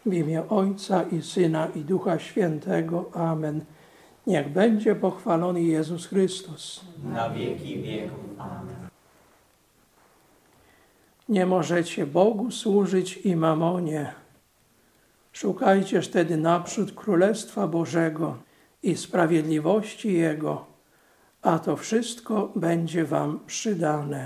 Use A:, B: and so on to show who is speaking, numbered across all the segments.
A: W imię Ojca i Syna i Ducha Świętego. Amen. Niech będzie pochwalony Jezus Chrystus.
B: Na wieki wieków. Amen.
A: Nie możecie Bogu służyć i mamonie. Szukajcież tedy naprzód Królestwa Bożego i sprawiedliwości Jego, a to wszystko będzie wam przydane.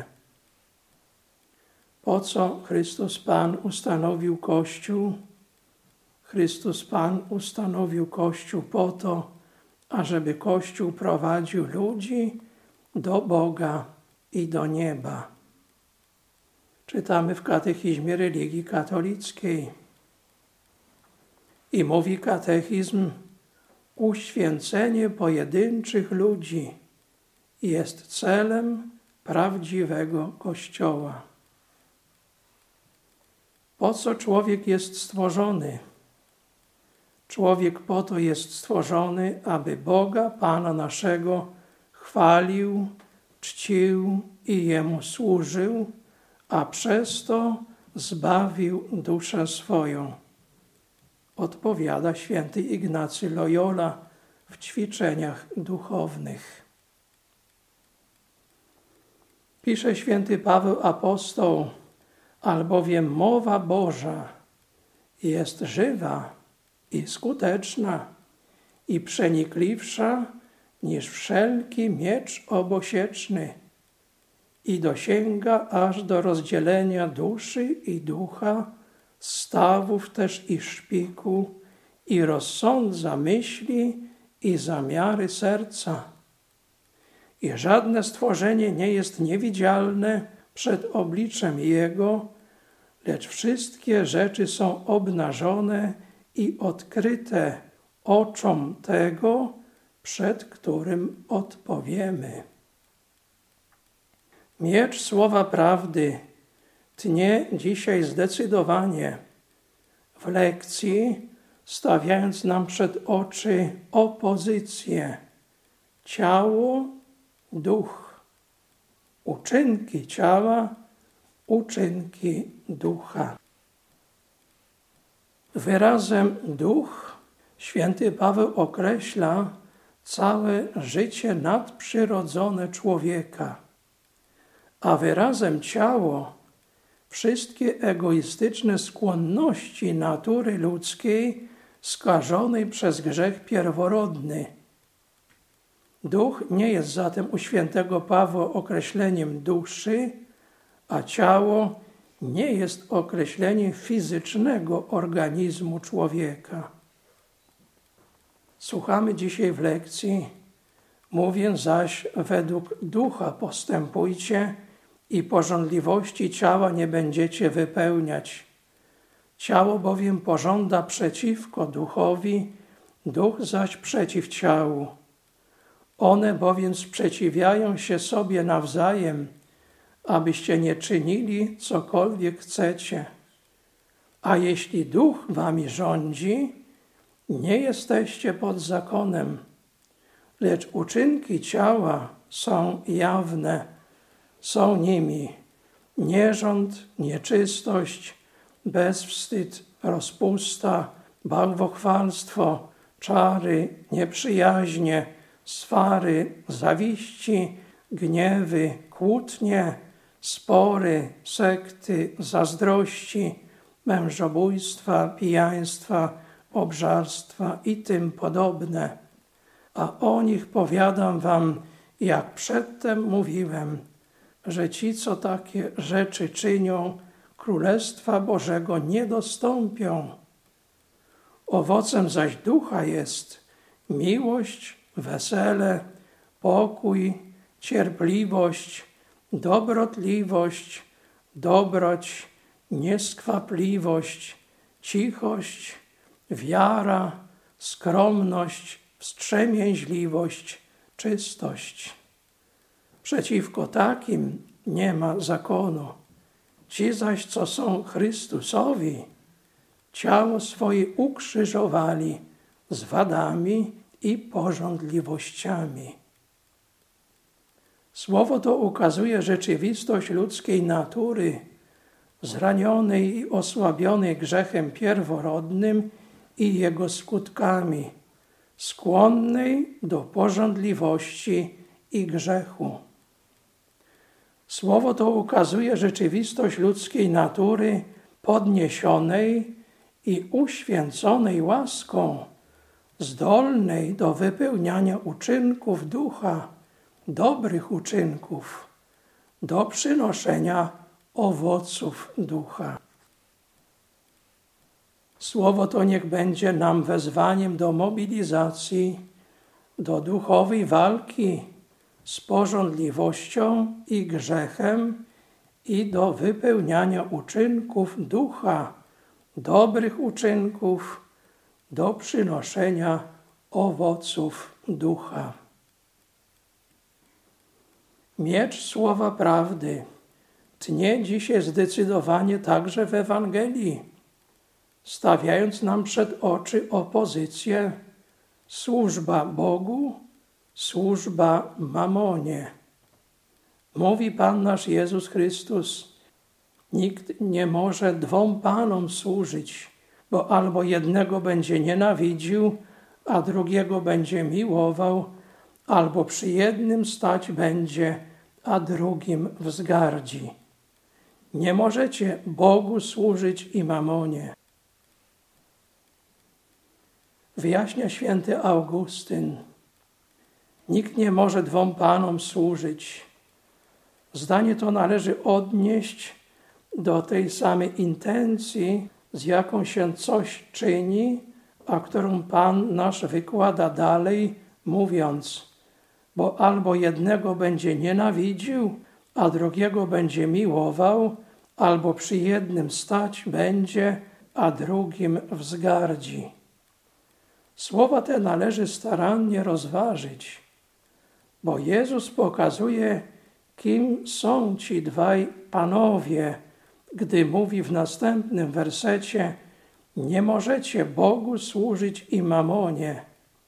A: Po co Chrystus Pan ustanowił Kościół? Chrystus Pan ustanowił Kościół po to, ażeby Kościół prowadził ludzi do Boga i do nieba. Czytamy w Katechizmie Religii Katolickiej. I mówi katechizm: uświęcenie pojedynczych ludzi jest celem prawdziwego Kościoła. Po co człowiek jest stworzony? Człowiek po to jest stworzony, aby Boga, Pana naszego, chwalił, czcił i Jemu służył, a przez to zbawił duszę swoją. Odpowiada święty Ignacy Loyola w ćwiczeniach duchownych. Pisze święty Paweł Apostoł: albowiem mowa Boża jest żywa i skuteczna i przenikliwsza niż wszelki miecz obosieczny i dosięga aż do rozdzielenia duszy i ducha, stawów też i szpiku, i rozsądza myśli i zamiary serca. I żadne stworzenie nie jest niewidzialne przed obliczem Jego, lecz wszystkie rzeczy są obnażone i odkryte oczom tego, przed którym odpowiemy. Miecz słowa prawdy tnie dzisiaj zdecydowanie w lekcji, stawiając nam przed oczy opozycję ciało, duch, uczynki ciała, uczynki ducha. Wyrazem duch święty Paweł określa całe życie nadprzyrodzone człowieka, a wyrazem ciało wszystkie egoistyczne skłonności natury ludzkiej skażonej przez grzech pierworodny. Duch nie jest zatem u świętego Pawła określeniem duszy, a ciało nie jest określeniem fizycznego organizmu człowieka. Słuchamy dzisiaj w lekcji: mówię zaś, według ducha postępujcie i pożądliwości ciała nie będziecie wypełniać. Ciało bowiem pożąda przeciwko duchowi, duch zaś przeciw ciału. One bowiem sprzeciwiają się sobie nawzajem, abyście nie czynili cokolwiek chcecie. A jeśli duch wami rządzi, nie jesteście pod zakonem, lecz uczynki ciała są jawne. Są nimi nierząd, nieczystość, bezwstyd, rozpusta, bałwochwalstwo, czary, nieprzyjaźnie, swary, zawiści, gniewy, kłótnie, spory, sekty, zazdrości, mężobójstwa, pijaństwa, obżarstwa i tym podobne. A o nich powiadam wam, jak przedtem mówiłem, że ci, co takie rzeczy czynią, Królestwa Bożego nie dostąpią. Owocem zaś ducha jest miłość, wesele, pokój, cierpliwość, dobrotliwość, dobroć, nieskwapliwość, cichość, wiara, skromność, wstrzemięźliwość, czystość. Przeciwko takim nie ma zakonu. Ci zaś, co są Chrystusowi, ciało swoje ukrzyżowali z wadami i pożądliwościami. Słowo to ukazuje rzeczywistość ludzkiej natury, zranionej i osłabionej grzechem pierworodnym i jego skutkami, skłonnej do pożądliwości i grzechu. Słowo to ukazuje rzeczywistość ludzkiej natury podniesionej i uświęconej łaską, zdolnej do wypełniania uczynków ducha, dobrych uczynków, do przynoszenia owoców ducha. Słowo to niech będzie nam wezwaniem do mobilizacji, do duchowej walki z pożądliwością i grzechem i do wypełniania uczynków ducha, dobrych uczynków, do przynoszenia owoców ducha. Miecz słowa prawdy tnie dzisiaj zdecydowanie także w Ewangelii, stawiając nam przed oczy opozycję służba Bogu, służba mamonie. Mówi Pan nasz Jezus Chrystus: nikt nie może dwom Panom służyć, bo albo jednego będzie nienawidził, a drugiego będzie miłował, albo przy jednym stać będzie, a drugim wzgardzi. Nie możecie Bogu służyć i mamonie. Wyjaśnia święty Augustyn: nikt nie może dwom Panom służyć. Zdanie to należy odnieść do tej samej intencji, z jaką się coś czyni, a którą Pan nasz wykłada dalej, mówiąc: bo albo jednego będzie nienawidził, a drugiego będzie miłował, albo przy jednym stać będzie, a drugim wzgardzi. Słowa te należy starannie rozważyć, bo Jezus pokazuje, kim są ci dwaj panowie, gdy mówi w następnym wersecie: nie możecie Bogu służyć i mamonie.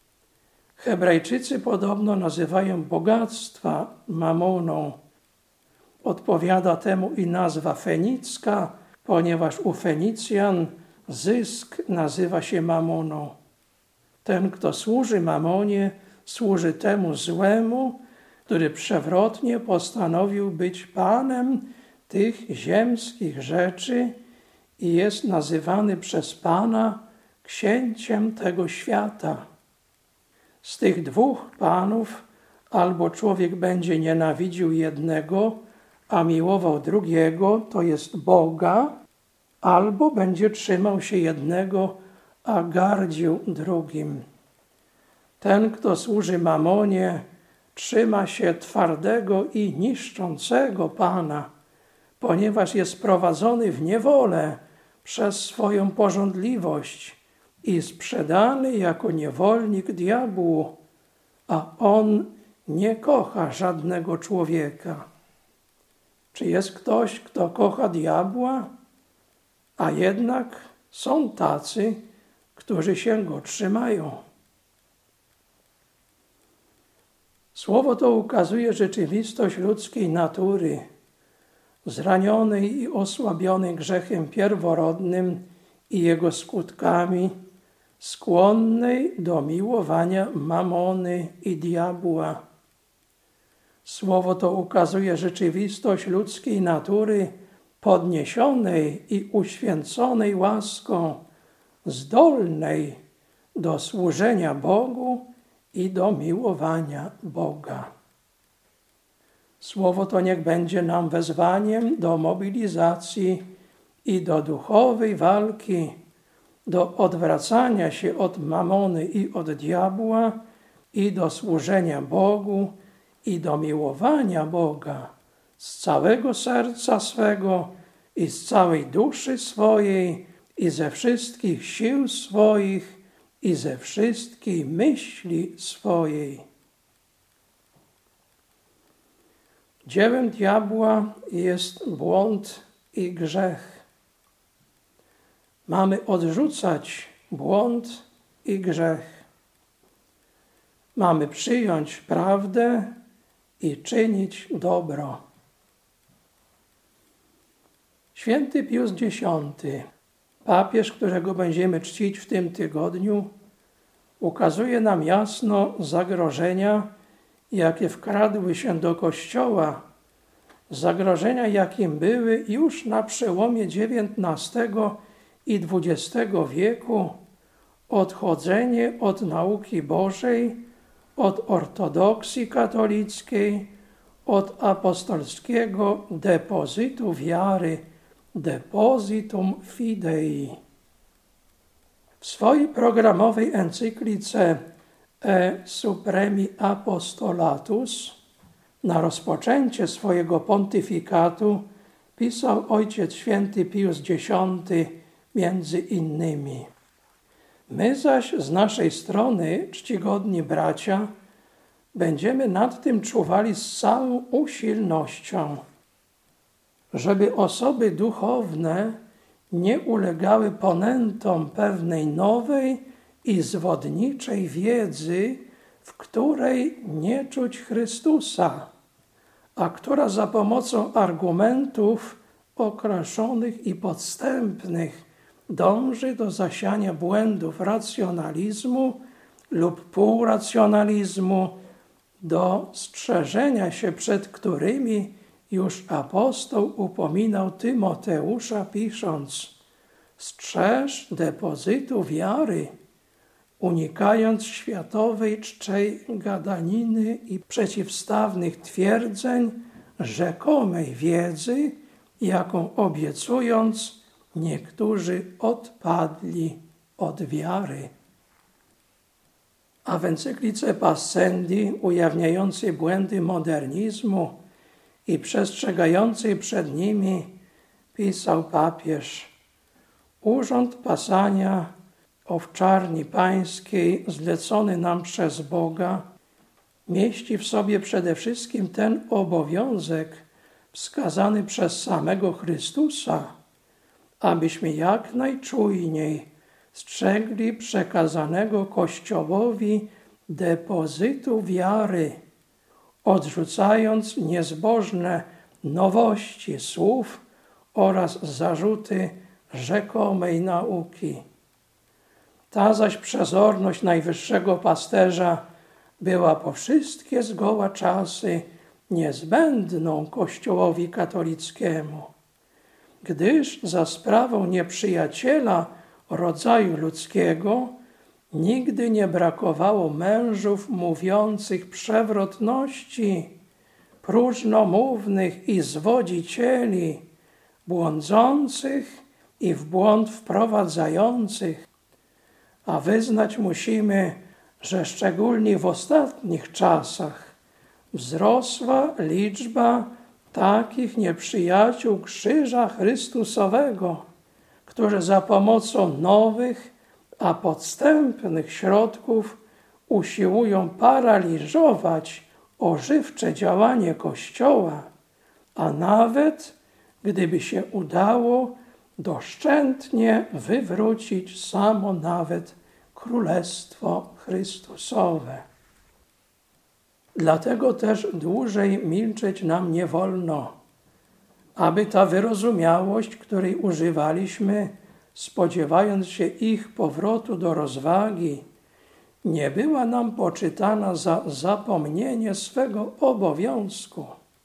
A: Hebrajczycy podobno nazywają bogactwa mamoną. Odpowiada temu i nazwa fenicka, ponieważ u Fenicjan zysk nazywa się mamoną. Ten, kto służy mamonie, służy temu złemu, który przewrotnie postanowił być panem tych ziemskich rzeczy i jest nazywany przez Pana księciem tego świata. Z tych dwóch panów albo człowiek będzie nienawidził jednego, a miłował drugiego, to jest Boga, albo będzie trzymał się jednego, a gardził drugim. Ten, kto służy mamonie, trzyma się twardego i niszczącego Pana, ponieważ jest prowadzony w niewolę przez swoją pożądliwość i sprzedany jako niewolnik diabłu, a on nie kocha żadnego człowieka. Czy jest ktoś, kto kocha diabła? A jednak są tacy, którzy się go trzymają. Słowo to ukazuje rzeczywistość ludzkiej natury, zranionej i osłabionej grzechem pierworodnym i jego skutkami, skłonnej do miłowania mamony i diabła. Słowo to ukazuje rzeczywistość ludzkiej natury podniesionej i uświęconej łaską, zdolnej do służenia Bogu i do miłowania Boga. Słowo to niech będzie nam wezwaniem do mobilizacji i do duchowej walki, do odwracania się od mamony i od diabła i do służenia Bogu i do miłowania Boga z całego serca swego i z całej duszy swojej i ze wszystkich sił swoich i ze wszystkiej myśli swojej. Dziełem diabła jest błąd i grzech. Mamy odrzucać błąd i grzech. Mamy przyjąć prawdę i czynić dobro. Święty Pius X, papież, którego będziemy czcić w tym tygodniu, ukazuje nam jasno zagrożenia, jakie wkradły się do Kościoła, zagrożenia, jakim były już na przełomie XIX i XX wieku, odchodzenie od nauki Bożej, od ortodoksji katolickiej, od apostolskiego depozytu wiary, depositum fidei. W swojej programowej encyklice E Supremi Apostolatus na rozpoczęcie swojego pontyfikatu pisał Ojciec Święty Pius X między innymi: my zaś z naszej strony, czcigodni bracia, będziemy nad tym czuwali z całą usilnością, żeby osoby duchowne nie ulegały ponętom pewnej nowej i zwodniczej wiedzy, w której nie czuć Chrystusa, a która za pomocą argumentów okraszonych i podstępnych dąży do zasiania błędów racjonalizmu lub półracjonalizmu, do strzeżenia się przed którymi już apostoł upominał Tymoteusza, pisząc: strzeż depozytu wiary, unikając światowej czczej gadaniny i przeciwstawnych twierdzeń rzekomej wiedzy, jaką obiecując niektórzy odpadli od wiary. A w encyklice Pascendi, ujawniającej błędy modernizmu i przestrzegającej przed nimi, pisał papież: urząd pasania owczarni pańskiej zlecony nam przez Boga mieści w sobie przede wszystkim ten obowiązek wskazany przez samego Chrystusa, abyśmy jak najczujniej strzegli przekazanego Kościołowi depozytu wiary, odrzucając niezbożne nowości słów oraz zarzuty rzekomej nauki. Ta zaś przezorność najwyższego pasterza była po wszystkie zgoła czasy niezbędną Kościołowi katolickiemu, gdyż za sprawą nieprzyjaciela rodzaju ludzkiego nigdy nie brakowało mężów mówiących przewrotności, próżnomównych i zwodzicieli, błądzących i w błąd wprowadzających. A wyznać musimy, że szczególnie w ostatnich czasach wzrosła liczba takich nieprzyjaciół krzyża Chrystusowego, którzy za pomocą nowych, a podstępnych środków usiłują paraliżować ożywcze działanie Kościoła, a nawet, gdyby się udało, doszczętnie wywrócić samo nawet Królestwo Chrystusowe. Dlatego też dłużej milczeć nam nie wolno, aby ta wyrozumiałość, której używaliśmy, spodziewając się ich powrotu do rozwagi, nie była nam poczytana za zapomnienie swego obowiązku.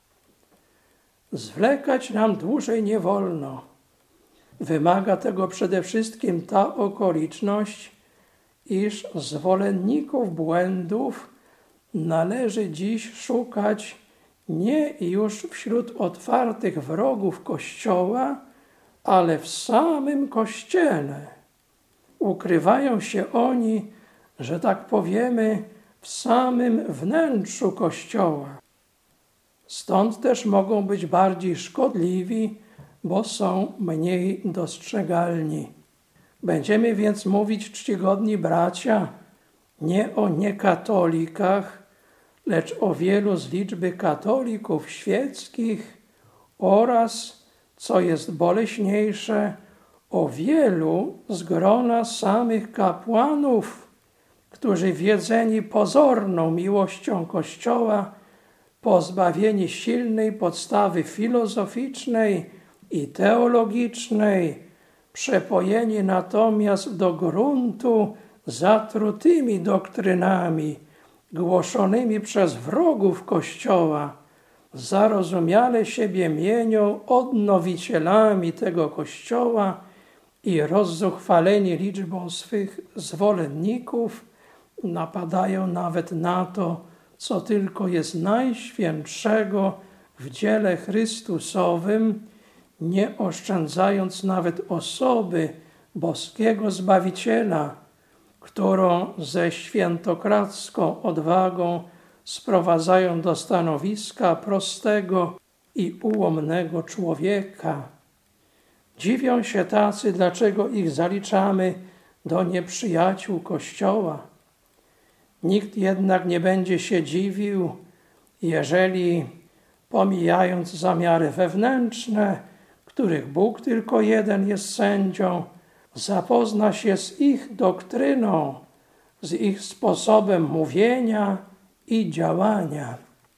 A: Zwlekać nam dłużej nie wolno. Wymaga tego przede wszystkim ta okoliczność, iż zwolenników błędów należy dziś szukać nie już wśród otwartych wrogów Kościoła, ale w samym Kościele. Ukrywają się oni, że tak powiemy, w samym wnętrzu Kościoła. Stąd też mogą być bardziej szkodliwi, bo są mniej dostrzegalni. Będziemy więc mówić, czcigodni bracia, nie o niekatolikach, lecz o wielu z liczby katolików świeckich oraz, co jest boleśniejsze, o wielu z grona samych kapłanów, którzy wiedzeni pozorną miłością Kościoła, pozbawieni silnej podstawy filozoficznej i teologicznej, przepojeni natomiast do gruntu zatrutymi doktrynami głoszonymi przez wrogów Kościoła, zarozumiale siebie mienią odnowicielami tego Kościoła i rozzuchwaleni liczbą swych zwolenników napadają nawet na to, co tylko jest najświętszego w dziele Chrystusowym, nie oszczędzając nawet osoby boskiego Zbawiciela, którą ze świętokradzką odwagą sprowadzają do stanowiska prostego i ułomnego człowieka. Dziwią się tacy, dlaczego ich zaliczamy do nieprzyjaciół Kościoła. Nikt jednak nie będzie się dziwił, jeżeli, pomijając zamiary wewnętrzne, których Bóg tylko jeden jest sędzią, zapozna się z ich doktryną, z ich sposobem mówienia i działania.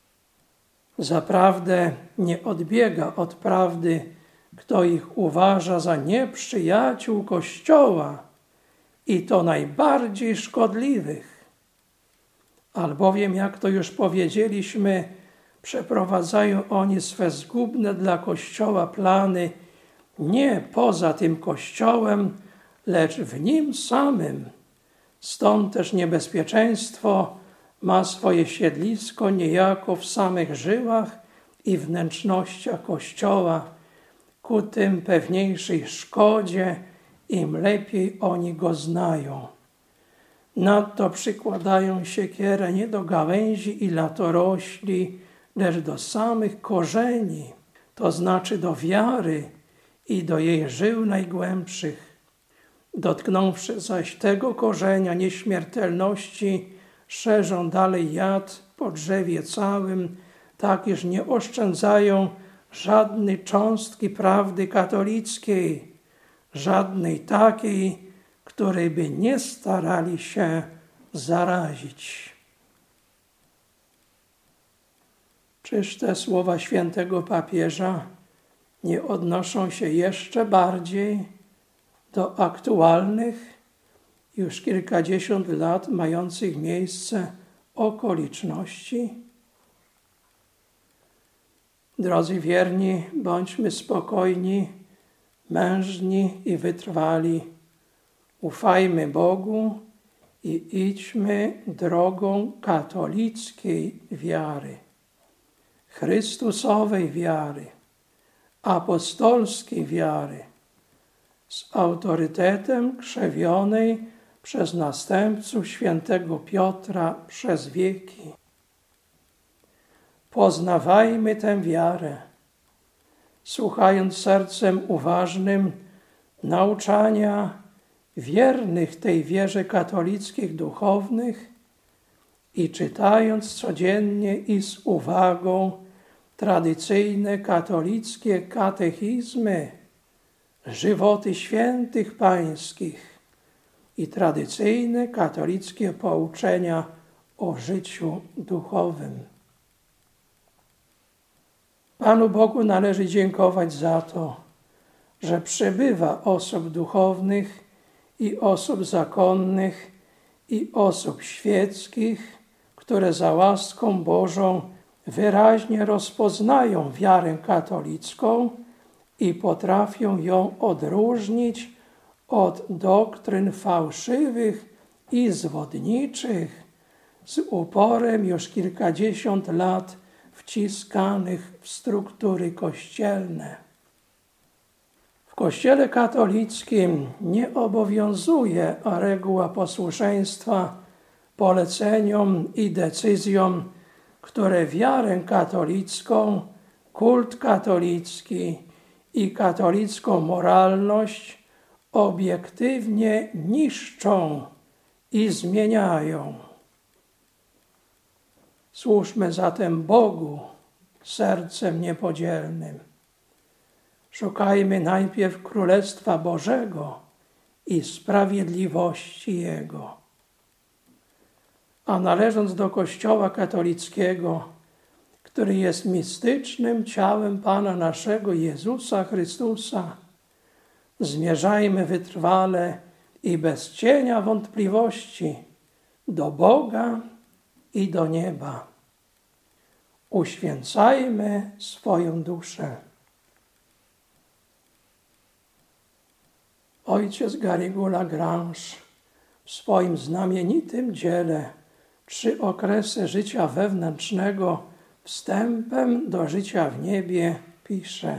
A: Zaprawdę nie odbiega od prawdy, kto ich uważa za nieprzyjaciół Kościoła i to najbardziej szkodliwych. Albowiem, jak to już powiedzieliśmy, przeprowadzają oni swe zgubne dla Kościoła plany nie poza tym Kościołem, lecz w nim samym. Stąd też niebezpieczeństwo ma swoje siedlisko niejako w samych żyłach i wnętrznościach Kościoła, ku tym pewniejszej szkodzie, im lepiej oni go znają. Nadto przykładają siekierę nie do gałęzi i latorośli, lecz do samych korzeni, to znaczy do wiary i do jej żył najgłębszych. Dotknąwszy zaś tego korzenia nieśmiertelności, szerzą dalej jad po drzewie całym, tak iż nie oszczędzają żadnej cząstki prawdy katolickiej, żadnej takiej, której by nie starali się zarazić. Czyż te słowa świętego papieża nie odnoszą się jeszcze bardziej do aktualnych, już kilkadziesiąt lat mających miejsce okoliczności? Drodzy wierni, bądźmy spokojni, mężni i wytrwali. Ufajmy Bogu i idźmy drogą katolickiej wiary, Chrystusowej wiary, apostolskiej wiary, z autorytetem krzewionej przez następców świętego Piotra przez wieki. Poznawajmy tę wiarę, słuchając sercem uważnym nauczania wiernych tej wierze katolickich duchownych i czytając codziennie i z uwagą tradycyjne katolickie katechizmy, żywoty świętych pańskich i tradycyjne katolickie pouczenia o życiu duchowym. Panu Bogu należy dziękować za to, że przybywa osób duchownych i osób zakonnych i osób świeckich, które za łaską Bożą wyraźnie rozpoznają wiarę katolicką i potrafią ją odróżnić od doktryn fałszywych i zwodniczych, z uporem już kilkadziesiąt lat wciskanych w struktury kościelne. W Kościele katolickim nie obowiązuje reguła posłuszeństwa poleceniom i decyzjom, które wiarę katolicką, kult katolicki i katolicką moralność obiektywnie niszczą i zmieniają. Służmy zatem Bogu sercem niepodzielnym. Szukajmy najpierw Królestwa Bożego i sprawiedliwości Jego. A należąc do Kościoła katolickiego, który jest mistycznym ciałem Pana naszego Jezusa Chrystusa, zmierzajmy wytrwale i bez cienia wątpliwości do Boga i do nieba. Uświęcajmy swoją duszę. Ojciec Garrigou-Lagrange w swoim znamienitym dziele 3 okresy życia wewnętrznego wstępem do życia w niebie pisze: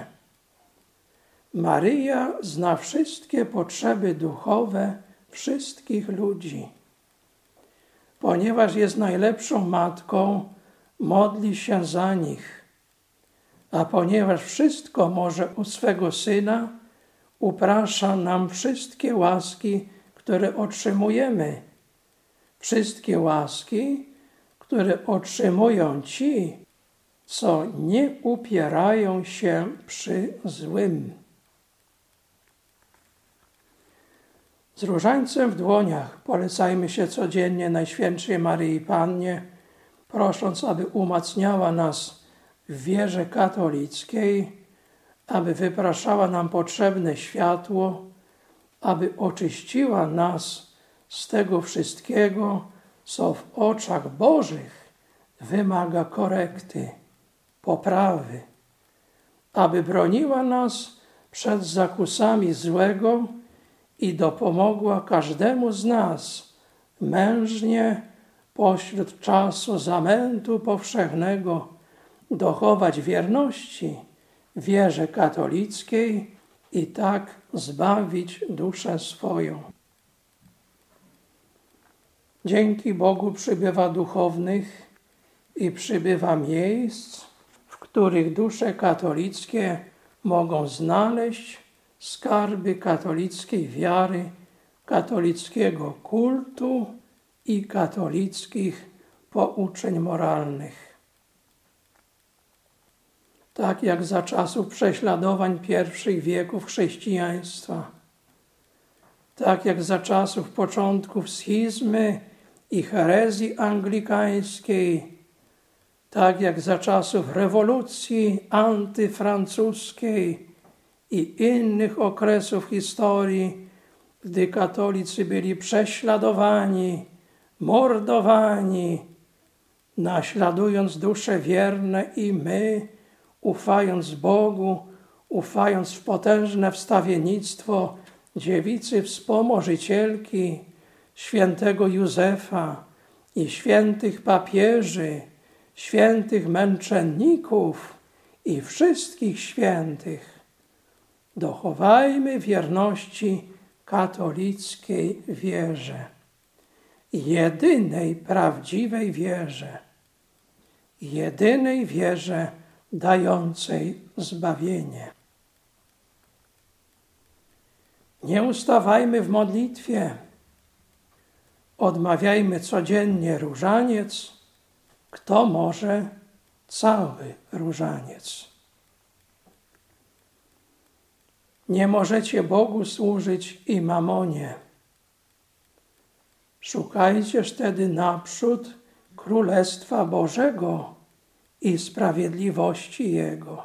A: Maryja zna wszystkie potrzeby duchowe wszystkich ludzi. Ponieważ jest najlepszą matką, modli się za nich, a ponieważ wszystko może u swego Syna, uprasza nam wszystkie łaski, które otrzymujemy. Wszystkie łaski, które otrzymują ci, co nie upierają się przy złym. Z różańcem w dłoniach polecajmy się codziennie Najświętszej Maryi Pannie, prosząc, aby umacniała nas w wierze katolickiej, aby wypraszała nam potrzebne światło, aby oczyściła nas z tego wszystkiego, co w oczach Bożych wymaga korekty, poprawy, aby broniła nas przed zakusami złego i dopomogła każdemu z nas mężnie pośród czasu zamętu powszechnego dochować wierności wierze katolickiej i tak zbawić duszę swoją. Dzięki Bogu przybywa duchownych i przybywa miejsc, w których dusze katolickie mogą znaleźć skarby katolickiej wiary, katolickiego kultu i katolickich pouczeń moralnych. Tak jak za czasów prześladowań pierwszych wieków chrześcijaństwa, tak jak za czasów początków schizmy i herezji anglikańskiej, tak jak za czasów rewolucji antyfrancuskiej i innych okresów historii, gdy katolicy byli prześladowani, mordowani, naśladując dusze wierne i my, ufając Bogu, ufając w potężne wstawiennictwo dziewicy wspomożycielki, świętego Józefa i świętych papieży, świętych męczenników i wszystkich świętych, dochowajmy wierności katolickiej wierze, jedynej prawdziwej wierze, jedynej wierze dającej zbawienie. Nie ustawajmy w modlitwie, odmawiajmy codziennie różaniec, kto może cały różaniec. Nie możecie Bogu służyć i mamonie. Szukajcież tedy naprzód Królestwa Bożego i sprawiedliwości Jego.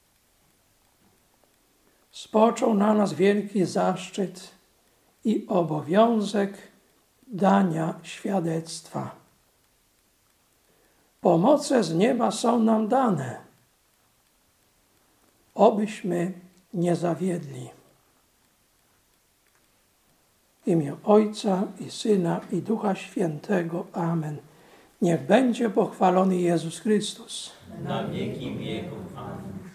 A: Spoczął na nas wielki zaszczyt i obowiązek dania świadectwa. Pomoce z nieba są nam dane, obyśmy nie zawiedli. W imię Ojca i Syna i Ducha Świętego. Amen. Niech będzie pochwalony Jezus Chrystus.
B: Na wieki wieków. Amen.